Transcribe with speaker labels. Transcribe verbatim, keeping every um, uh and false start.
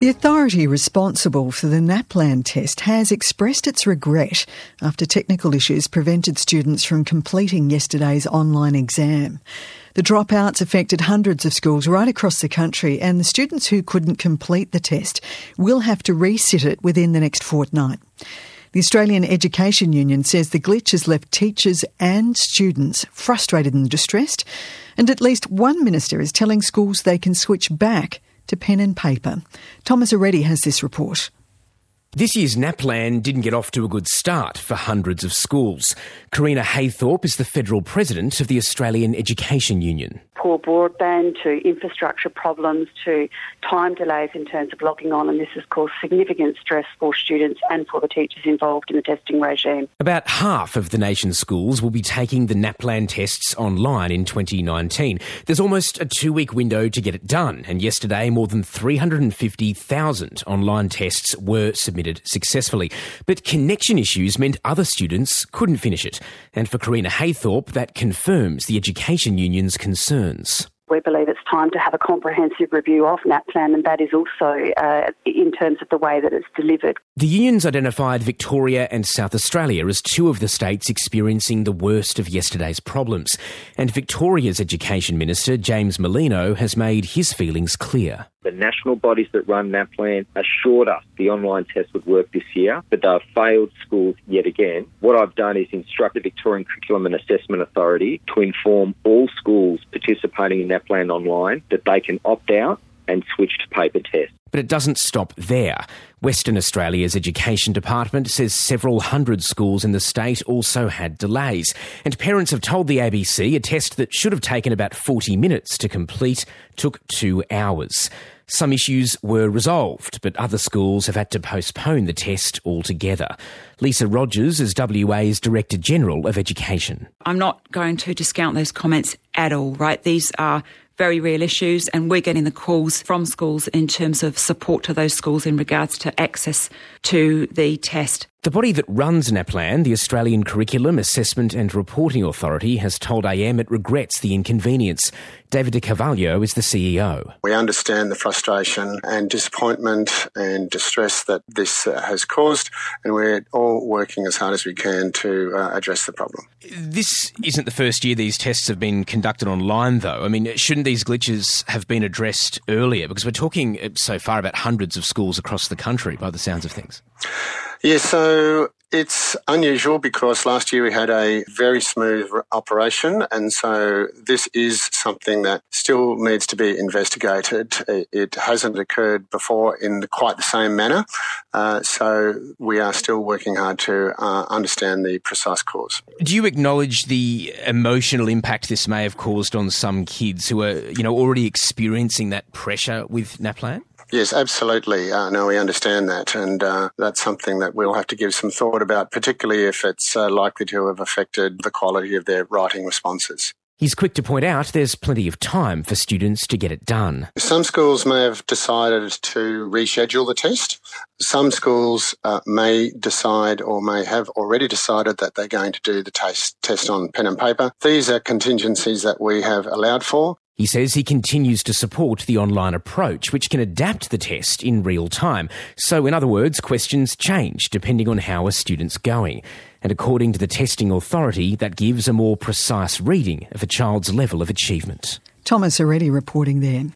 Speaker 1: The authority responsible for the NAPLAN test has expressed its regret after technical issues prevented students from completing yesterday's online exam. The dropouts affected hundreds of schools right across the country, and the students who couldn't complete the test will have to resit it within the next fortnight. The Australian Education Union says the glitch has left teachers and students frustrated and distressed, and at least one minister is telling schools they can switch back to pen and paper. Thomas Areddy has this report.
Speaker 2: This year's NAPLAN didn't get off to a good start for hundreds of schools. Karina Haythorpe is the federal president of the Australian Education Union.
Speaker 3: Poor broadband to infrastructure problems to time delays in terms of logging on, and this has caused significant stress for students and for the teachers involved in the testing regime.
Speaker 2: About half of the nation's schools will be taking the NAPLAN tests online in twenty nineteen. There's almost a two-week window to get it done, and yesterday more than three hundred fifty thousand online tests were submitted successfully. But connection issues meant other students couldn't finish it. And for Karina Haythorpe, that confirms the Education Union's concerns.
Speaker 3: We believe it's time to have a comprehensive review of NAPLAN, and that is also uh, in terms of the way that it's delivered.
Speaker 2: The unions identified Victoria and South Australia as two of the states experiencing the worst of yesterday's problems. And Victoria's Education Minister, James Merlino, has made his feelings clear.
Speaker 4: The national bodies that run NAPLAN assured us the online test would work this year, but they've failed schools yet again. What I've done is instruct the Victorian Curriculum and Assessment Authority to inform all schools participating in NAPLAN online that they can opt out and switch to paper tests.
Speaker 2: But it doesn't stop there. Western Australia's Education Department says several hundred schools in the state also had delays. And parents have told the A B C a test that should have taken about forty minutes to complete took two hours. Some issues were resolved, but other schools have had to postpone the test altogether. Lisa Rogers is W A's Director General of Education.
Speaker 5: I'm not going to discount those comments at all, right? These are very real issues, and we're getting the calls from schools in terms of support to those schools in regards to access to the test.
Speaker 2: The body that runs NAPLAN, the Australian Curriculum, Assessment and Reporting Authority, has told A M it regrets the inconvenience. David De Carvalho is the C E O.
Speaker 6: We understand the frustration and disappointment and distress that this uh, has caused, and we're all working as hard as we can to uh, address the problem.
Speaker 2: This isn't the first year these tests have been conducted online, though. I mean, shouldn't these glitches have been addressed earlier? Because we're talking so far about hundreds of schools across the country, by the sounds of things.
Speaker 6: Yeah, so it's unusual because last year we had a very smooth operation, and so this is something that still needs to be investigated. It hasn't occurred before in quite the same manner, uh, so we are still working hard to uh, understand the precise cause.
Speaker 2: Do you acknowledge the emotional impact this may have caused on some kids who are, you know, already experiencing that pressure with NAPLAN?
Speaker 6: Yes, absolutely. Uh, no, we understand that, and uh, that's something that we'll have to give some thought about, particularly if it's uh, likely to have affected the quality of their writing responses.
Speaker 2: He's quick to point out there's plenty of time for students to get it done.
Speaker 6: Some schools may have decided to reschedule the test. Some schools uh, may decide or may have already decided that they're going to do the test, test on pen and paper. These are contingencies that we have allowed for.
Speaker 2: He says he continues to support the online approach, which can adapt the test in real time. So, in other words, questions change depending on how a student's going. And according to the testing authority, that gives a more precise reading of a child's level of achievement.
Speaker 1: Thomas Areddy reporting there.